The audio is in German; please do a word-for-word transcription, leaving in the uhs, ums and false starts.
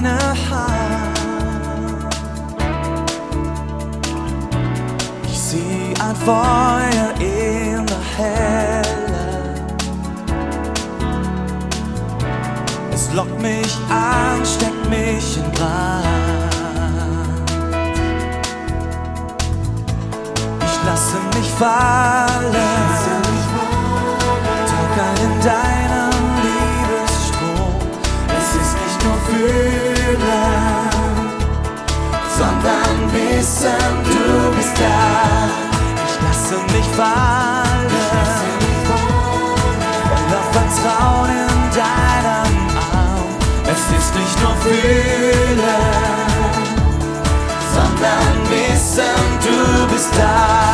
deine Hand. Ich sieh ein Feuer in der Helle. Es lockt mich an, steckt mich in Brand. Ich lasse mich fallen, tauche in deinem Liebesstrom. Es ist nicht nur fühlen, sondern wissen, du bist da. Ich lasse mich fallen, voller Vertrauen in deinem Arm. Es ist nicht nur fühlen, sondern wissen, du bist da.